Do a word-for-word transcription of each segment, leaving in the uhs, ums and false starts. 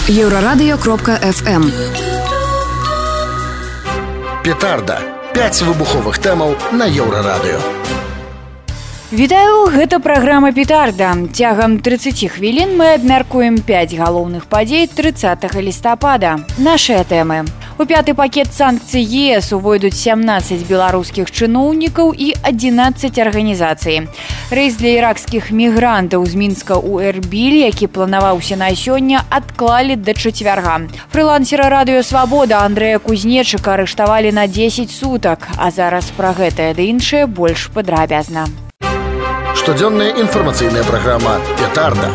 Еўрарадыё кропка эф эм. Петарда. пяць выбуховых тэмаў на Еўрарадыё. Вітаю, гэта праграма «Петарда». Цягам трыццаці хвілін мы абмяркуем пяць галоўных падзей трыццатага лістапада. Нашыя тэмы. У пяты пакет санкцый е эс увойдуць сямнаццаць беларускіх чыноўнікаў і адзінаццаць арганізацый. Рэйс для іракскіх мігрантаў з Мінска ў Эрбіль, які планаваўся на сёння, адклалі да чацвярга. Фрылансера радыё «Свабода» Андрэя Кузнечыка арыштавалі на дзесяць сутак, а зараз пра гэтае ды іншае больш падрабязна. Штодзённая інфармацыйная праграма «Петарда».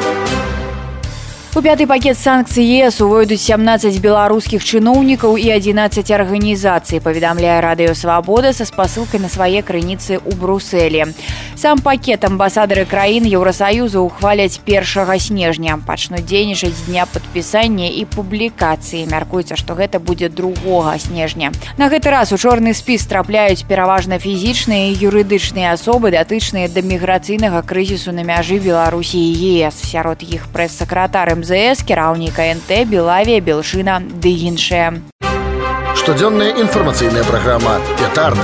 У пяты пакет санкцый е эс увойдуць сямнаццаць беларускіх чыноўнікаў і адзінаццаць арганізацый, паведамляе радыё «Свабода» са спасылкай на свае крыніцы ў Брусэлі. Сам пакет амбасадары краін Еўрасаюзу ухваляць першага снежня. Пачнуць дзейнічаць з дня падпісання і публікацыі. Мяркуецца, што гэта будзе другога снежня. На гэты раз у чорны спіс трапляюць пераважна фізічныя і юрыдычныя асобы, датычныя да міграцыйнага крызісу на мяжы Беларусі і е эс. Сярод іх прэс-сакратар эм зэ эс, кіраўнік ка эн тэ, Белавія, Белшына ды іншыя. Штодзённая інфармацыйная праграма «Петарда».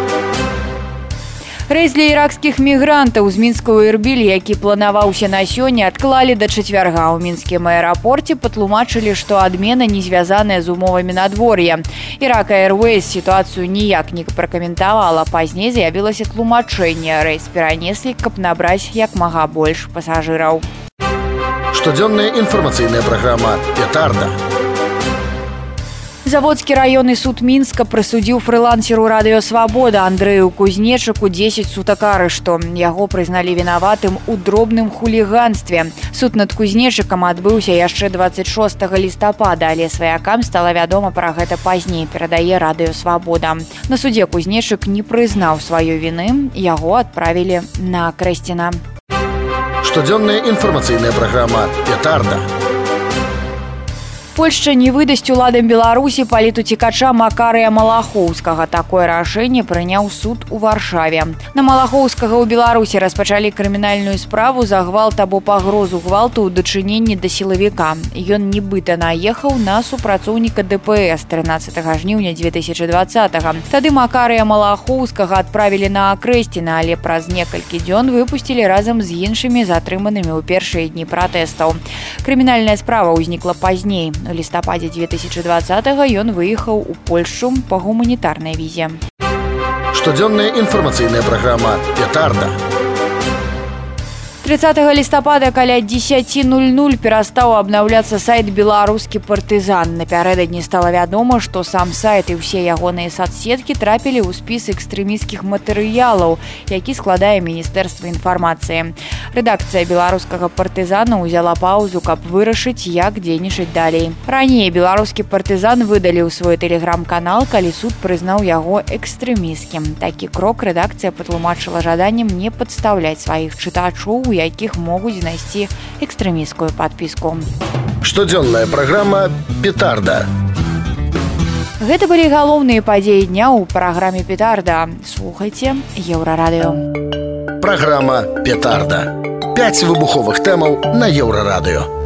Рэйс для іракскіх мігрантаў з Мінска ў Эрбіль, які планаваўся на сёння, адклалі да чацвярга. У мінскім аэрапорце патлумачылі, што адмена не звязаная з умовамі надвор'я. Ірак Airways сітуацыю ніяк не пракаментавала. Пазней з'явілася тлумачэнне. Рэйс перанеслі, каб набраць як мага больш пасажыраў. Штодзённая інфармацыйная праграма «Петарда». Заводскі раённы суд Мінска прысудзіў фрылансеру радыё «Свабода» Андрэю Кузнечыку дзесяць сутак арышту. Яго прызналі вінаватым у дробным хуліганстве. Суд над Кузнечыкам адбыўся яшчэ дваццаць шостага лістапада, але сваякам стала вядома пра гэта пазней, перадае радыё «Свабода». На судзе Кузнечык не прызнаў сваёй віны, яго адправілі на Акрэсціна. Штодзённая інфармацыйная праграма «Петарда». Польшча не выдасць уладам Беларусі палітуцікача Макарыя Малахоўскага. Такое рашэнне прыняў суд у Варшаве. На Малахоўскага ў Беларусі распачалі крымінальную справу за гвалт або пагрозу гвалту ў дачыненні да сілавіка. Ён нібыта наехаў на супрацоўніка дэ пэ эс трынаццатага жніўня дзве тысячы дваццатага. Тады Макарыя Малахоўскага адправілі на Акрэсціна, але праз некалькі дзён выпусцілі разам з іншымі затрыманымі ў першыя дні пратэстаў. Крымінальная справа ўзнікла пазней. У лістападзе дзве тысячы дваццатага ён выехаў у Польшчу па гуманітарнай візе. Штодзённая інфармацыйная праграма «Петарда». трыццатага лістапада каля дзесяці нуль-нуль перастаў абнаўляцца сайт «Беларускі партызан». Напярэдадні стала вядома, што сам сайт і ўсе ягоныя сацсеткі трапілі ў спіс экстрэмісцкіх матэрыялаў, які складае Міністэрства інфармацыі. Рэдакцыя «Беларускага партызана» ўзяла паўзу, каб вырашыць, як дзейнічаць далей. Раней «Беларускі партызан» выдалі ў свой тэлеграм-канал, калі суд прызнаў яго экстрэмісцкім. Такі крок рэдакцыя патлумачыла жаданнем не падстаўляць сваіх чытачоў, у якіх могуць знайсці экстрэмісцкую падпіску. Штодзённая праграма «Петарда». Гэта былі галоўныя падзеі дня ў праграме «Петарда». Слухайце Еўрарадыё. Праграма «Петарда». пяць выбуховых тэмаў на Еўрарадыё.